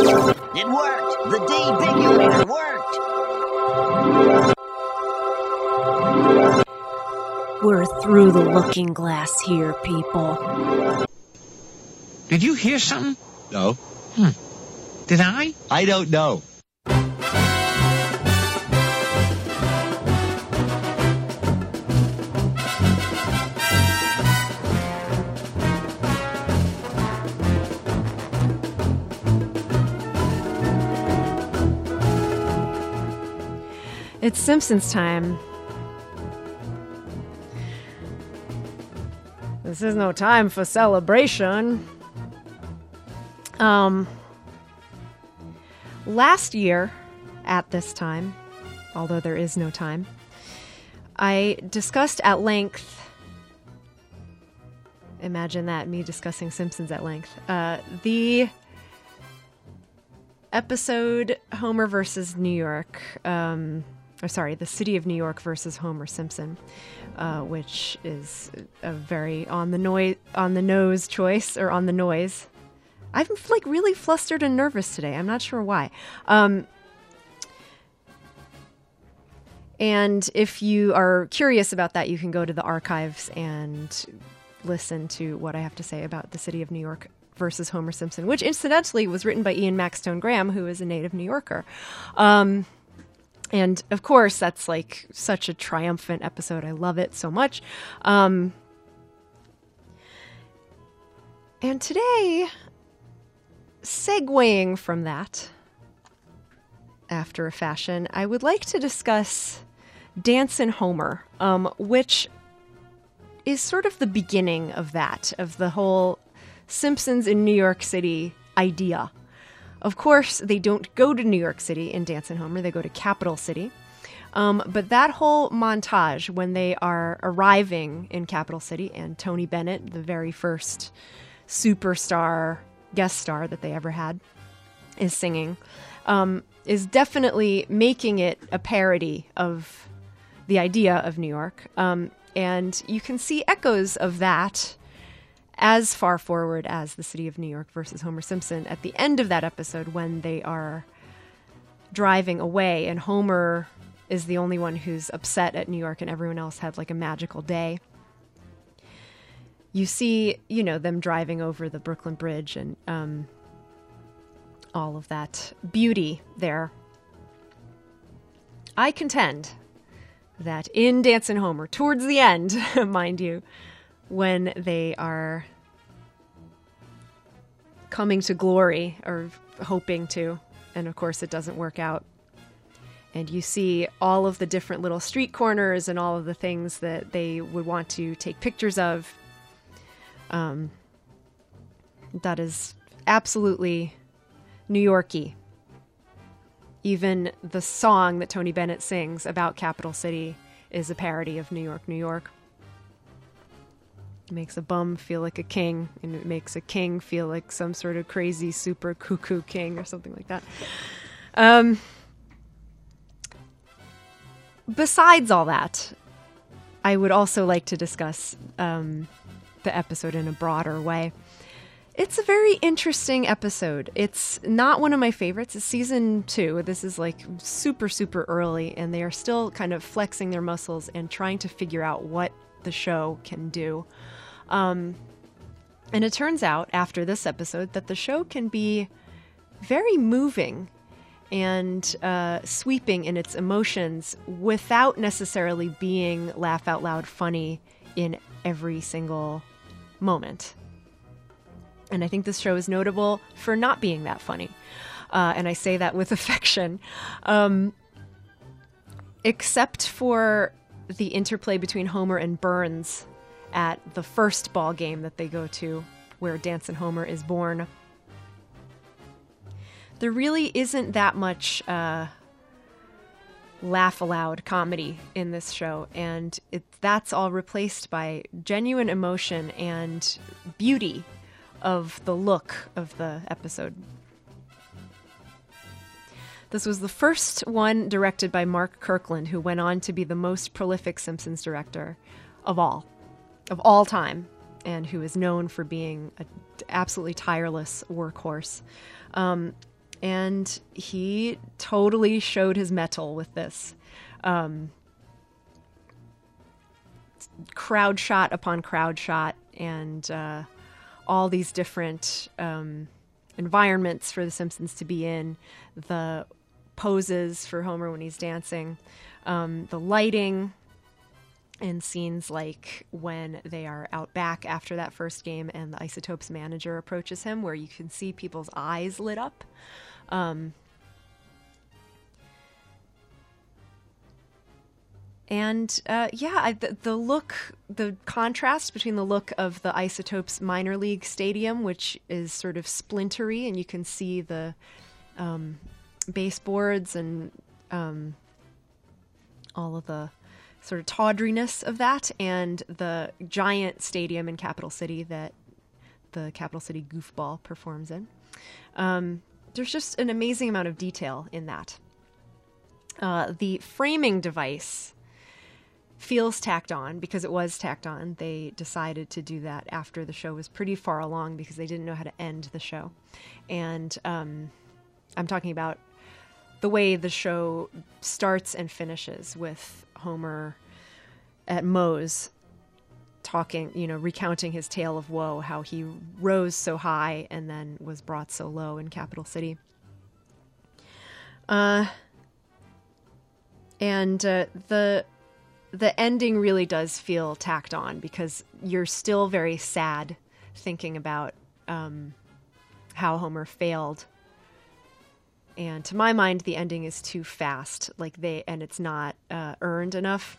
It worked! The debigulator worked! We're through the looking glass here, people. Did you hear something? No. Did I? I don't know. It's Simpsons time. This is no time for celebration. Last year, at this time, although there is no time, I discussed at length, imagine that, me discussing Simpsons at length, the episode Homer versus New York, the City of New York versus Homer Simpson, which is a very on the nose choice, or on the noise. I'm like really flustered and nervous today. I'm not sure why. And if you are curious about that, you can go to the archives and listen to what I have to say about the City of New York versus Homer Simpson, which incidentally was written by Ian Maxtone Graham, who is a native New Yorker. And of course, that's like such a triumphant episode. I love it so much. And today, segueing from that, after a fashion, I would like to discuss Dancin' Homer, which is sort of the beginning of that, of the whole Simpsons in New York City idea. Of course, they don't go to New York City in Dancin' Homer, they go to Capital City. But that whole montage, when they are arriving in Capital City, and Tony Bennett, the very first superstar guest star that they ever had, is singing, is definitely making it a parody of the idea of New York. And you can see echoes of that as far forward as the City of New York versus Homer Simpson at the end of that episode, when they are driving away and Homer is the only one who's upset at New York and everyone else had like a magical day. You see, them driving over the Brooklyn Bridge and all of that beauty there. I contend that in Dancin' Homer, towards the end, mind you, when they are coming to glory, or hoping to, and of course it doesn't work out, and you see all of the different little street corners and all of the things that they would want to take pictures of, that is absolutely New York-y. Even the song that Tony Bennett sings about Capital City is a parody of New York, New York. It makes a bum feel like a king, and it makes a king feel like some sort of crazy super cuckoo king or something like that. Besides all that, I would also like to discuss the episode in a broader way. It's a very interesting episode. It's not one of my favorites. It's season 2. This is like super, super early, and they are still kind of flexing their muscles and trying to figure out what the show can do. And it turns out after this episode that the show can be very moving and sweeping in its emotions without necessarily being laugh out loud funny in every single moment. And I think this show is notable for not being that funny. And I say that with affection. Except for the interplay between Homer and Burns at the first ball game that they go to, where Dancin' Homer is born. There really isn't that much laugh-aloud comedy in this show, and that's all replaced by genuine emotion and beauty of the look of the episode. This was the first one directed by Mark Kirkland, who went on to be the most prolific Simpsons director of all time, and who is known for being an absolutely tireless workhorse. And he totally showed his mettle with this. Crowd shot upon crowd shot, and all these different environments for the Simpsons to be in, the poses for Homer when he's dancing, the lighting, and scenes like when they are out back after that first game and the Isotopes manager approaches him, where you can see people's eyes lit up. The contrast between the look of the Isotopes minor league stadium, which is sort of splintery, and you can see the baseboards and all of the sort of tawdriness of that, and the giant stadium in Capital City that the Capital City Goofball performs in. There's just an amazing amount of detail in that. The framing device feels tacked on because it was tacked on. They decided to do that after the show was pretty far along because they didn't know how to end the show. And I'm talking about the way the show starts and finishes with Homer at Moe's talking, recounting his tale of woe, how he rose so high and then was brought so low in Capital City. The ending really does feel tacked on because you're still very sad thinking about how Homer failed. And to my mind, the ending is too fast, and it's not earned enough.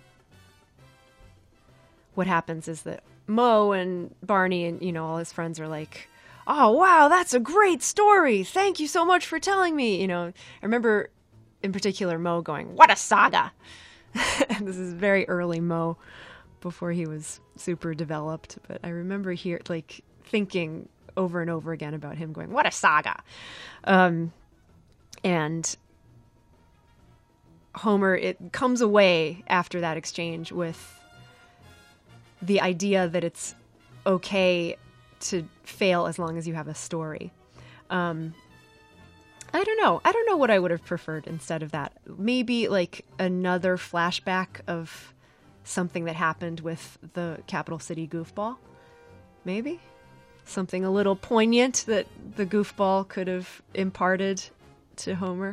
What happens is that Moe and Barney and, all his friends are like, "Oh, wow, that's a great story. Thank you so much for telling me." I remember in particular Moe going, "What a saga." And this is very early Moe, before he was super developed. But I remember thinking over and over again about him going, "What a saga." And Homer, it comes away after that exchange with the idea that it's okay to fail as long as you have a story. I don't know. I don't know what I would have preferred instead of that. Maybe another flashback of something that happened with the Capital City Goofball. Maybe something a little poignant that the Goofball could have imparted to Homer,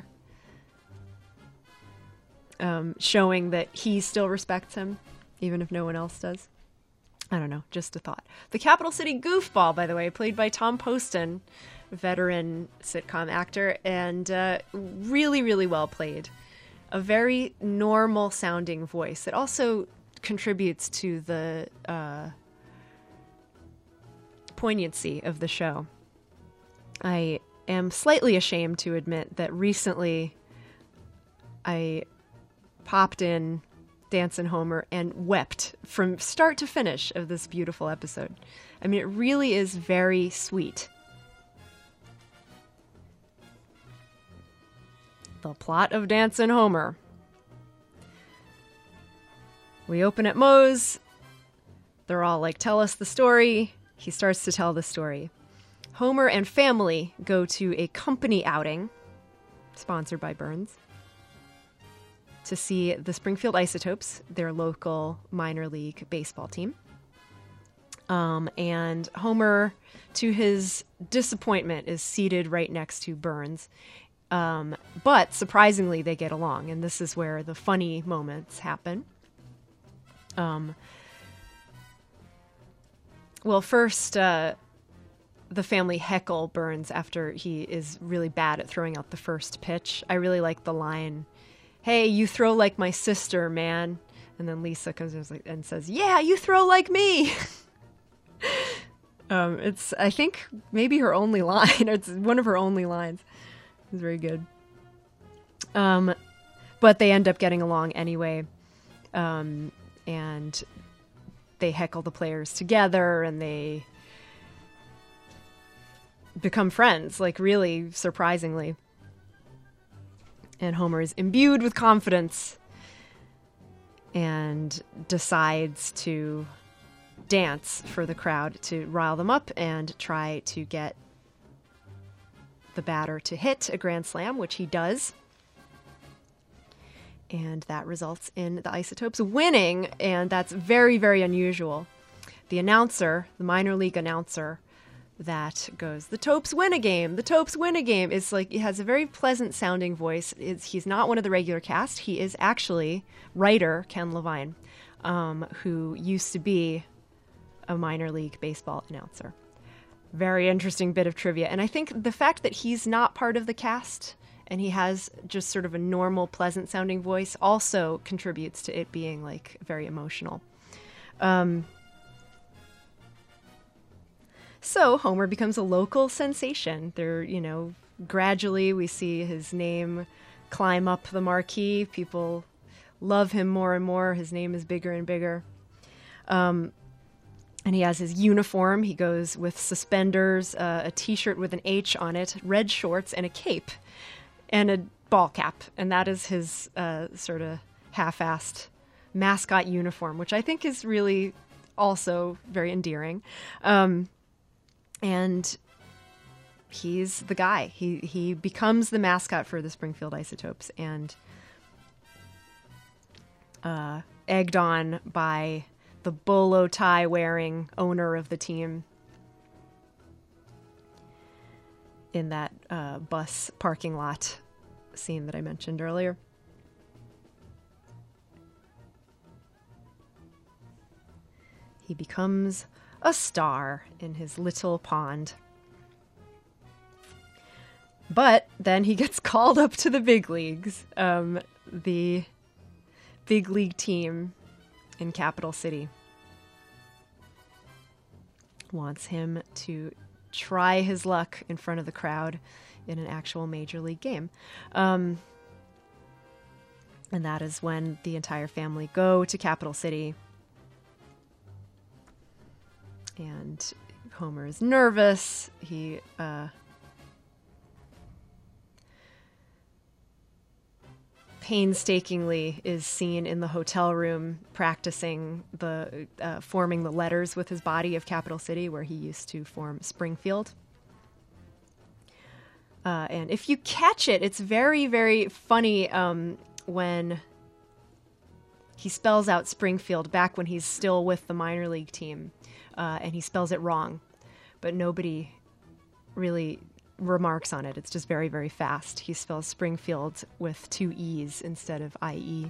showing that he still respects him, even if no one else does. I don't know, just a thought. The Capital City Goofball, by the way, played by Tom Poston, veteran sitcom actor, and really, really well played. A very normal sounding voice that also contributes to the poignancy of the show. I am slightly ashamed to admit that recently I popped in Dancin' Homer and wept from start to finish of this beautiful episode. I mean, it really is very sweet. The plot of Dancin' Homer. We open at Moe's. They're all like, "Tell us the story." He starts to tell the story. Homer and family go to a company outing, sponsored by Burns, to see the Springfield Isotopes, their local minor league baseball team. And Homer, to his disappointment, is seated right next to Burns. But surprisingly, they get along, and this is where the funny moments happen. First, the family heckle Burns after he is really bad at throwing out the first pitch. I really like the line, "Hey, you throw like my sister, man." And then Lisa comes and says, "Yeah, you throw like me." It's, I think, maybe her only line. It's one of her only lines. It's very good. But they end up getting along anyway. And they heckle the players together, and they become friends, really surprisingly. And Homer is imbued with confidence and decides to dance for the crowd to rile them up and try to get the batter to hit a grand slam, which he does. And that results in the Isotopes winning, and that's very, very unusual. The announcer, the minor league announcer that goes, "The Topes win a game, the Topes win a game," is like, he has a very pleasant sounding voice. He's not one of the regular cast. He is actually writer Ken Levine, who used to be a minor league baseball announcer. Very interesting bit of trivia. And I think the fact that he's not part of the cast and he has just sort of a normal, pleasant sounding voice also contributes to it being like very emotional. So Homer becomes a local sensation. Gradually we see his name climb up the marquee. People love him more and more. His name is bigger and bigger. And he has his uniform. He goes with suspenders, a T-shirt with an H on it, red shorts, and a cape, and a ball cap. And that is his sort of half-assed mascot uniform, which I think is really also very endearing. And he's the guy. He becomes the mascot for the Springfield Isotopes, and egged on by the bolo tie wearing owner of the team in that bus parking lot scene that I mentioned earlier. He becomes a star in his little pond. But then he gets called up to the big leagues. The big league team in Capital City wants him to try his luck in front of the crowd in an actual major league game. And that is when the entire family go to Capital City. And Homer is nervous. He painstakingly is seen in the hotel room practicing forming the letters with his body of Capital City, where he used to form Springfield. And if you catch it, it's very, very funny when he spells out Springfield back when he's still with the minor league team, and he spells it wrong, but nobody really remarks on it. It's just very, very fast. He spells Springfield with 2 E's instead of IE.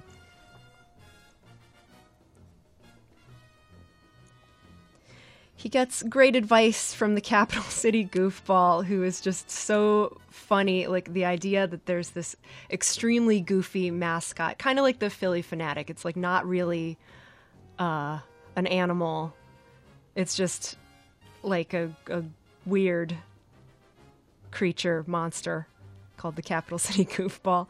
He gets great advice from the Capital City goofball, who is just so funny. Like the idea that there's this extremely goofy mascot, kind of like the Philly Fanatic. It's like not really an animal. It's just like a weird creature monster called the Capital City goofball.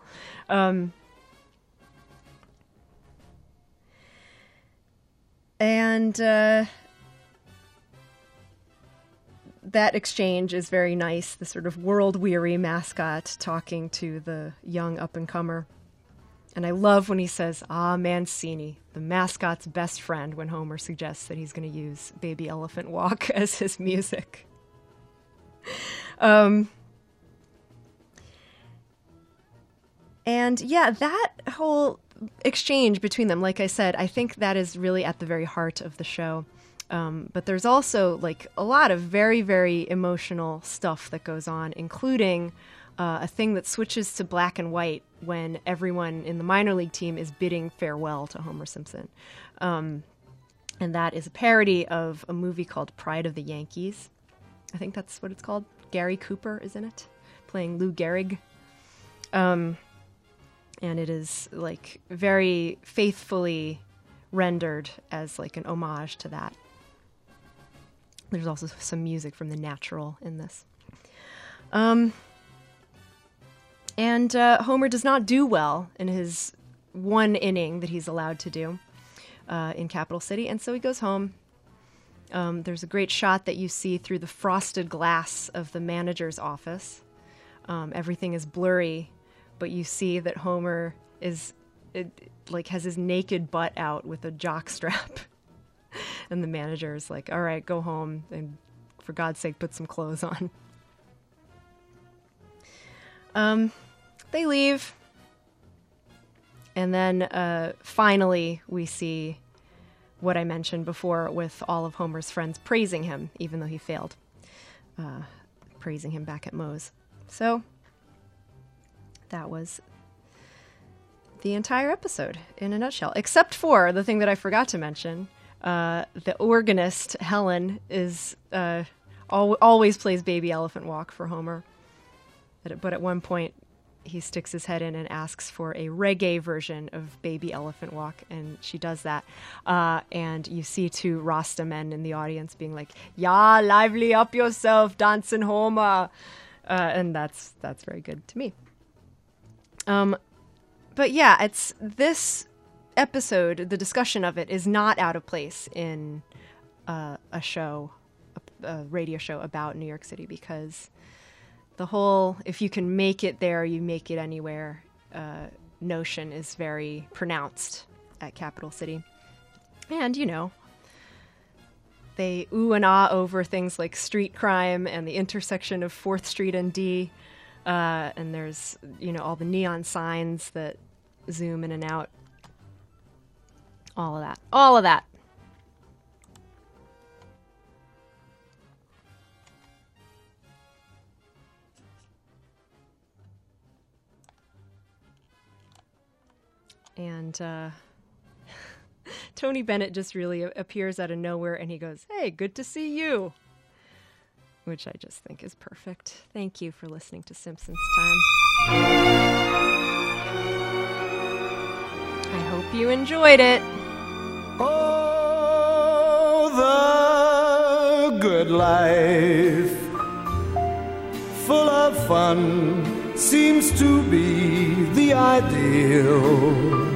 That exchange is very nice, the sort of world-weary mascot talking to the young up-and-comer. And I love when he says, "Ah, Mancini, the mascot's best friend," when Homer suggests that he's going to use Baby Elephant Walk as his music. And yeah, that whole exchange between them, like I said, I think that is really at the very heart of the show. But there's also like a lot of very, very emotional stuff that goes on, including a thing that switches to black and white when everyone in the minor league team is bidding farewell to Homer Simpson. And that is a parody of a movie called Pride of the Yankees. I think that's what it's called. Gary Cooper is in it, playing Lou Gehrig. And it is like very faithfully rendered as like an homage to that. There's also some music from The Natural in this. And Homer does not do well in his one inning that he's allowed to do in Capital City, and so he goes home. There's a great shot that you see through the frosted glass of the manager's office. Everything is blurry, but you see that Homer has his naked butt out with a jock strap. And the manager is like, "All right, go home, and for God's sake, put some clothes on." They leave. And then finally we see what I mentioned before with all of Homer's friends praising him, even though he failed. Praising him back at Moe's. So that was the entire episode in a nutshell, except for the thing that I forgot to mention. The organist, Helen, is always plays Baby Elephant Walk for Homer. But at one point, he sticks his head in and asks for a reggae version of Baby Elephant Walk, and she does that. And you see two Rasta men in the audience being like, "Yeah, lively up yourself, dancing Homer," and that's very good to me. But yeah, it's this episode. The discussion of it is not out of place in a radio show about New York City, because the whole "if you can make it there, you make it anywhere" notion is very pronounced at Capital City. And, you know, they ooh and ah over things like street crime and the intersection of 4th Street and D. And there's, you know, all the neon signs that zoom in and out. All of that. All of that. And Tony Bennett just really appears out of nowhere, and he goes, "Hey, good to see you," which I just think is perfect. Thank you for listening to Simpsons Time. I hope you enjoyed it. Oh, the good life, full of fun, seems to be the ideal.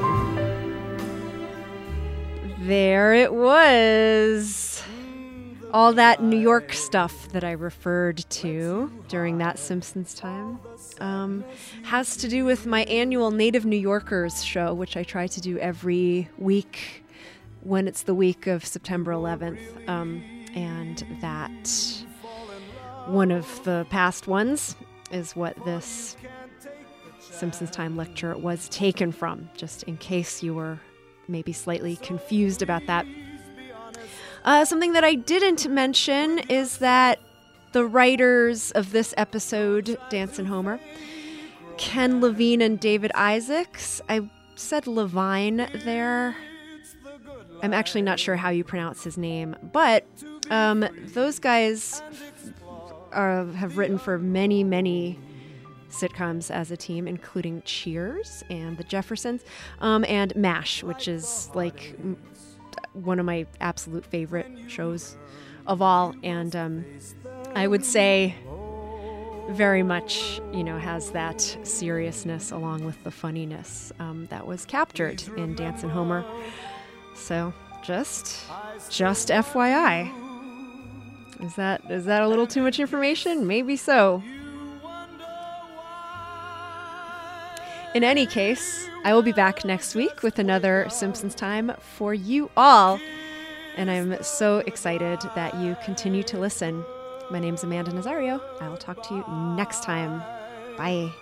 There it was. All that New York stuff that I referred to during that Simpsons Time has to do with my annual Native New Yorkers show, which I try to do every week when it's the week of September 11th. And that one of the past ones is what this Simpsons Time lecture was taken from, just in case you were maybe slightly confused about that. Something that I didn't mention is that the writers of this episode, Dancin' Homer, Ken Levine and David Isaacs. I said Levine there. I'm actually not sure how you pronounce his name, but those guys have written for many, many sitcoms as a team, including Cheers and The Jeffersons, and MASH, which is like one of my absolute favorite shows of all. And I would say very much, you know, has that seriousness along with the funniness that was captured in Dancin' Homer. So just FYI. Is that a little too much information? Maybe so. In any case, I will be back next week with another Simpsons Time for you all. And I'm so excited that you continue to listen. My name's Amanda Nazario. I will talk to you next time. Bye.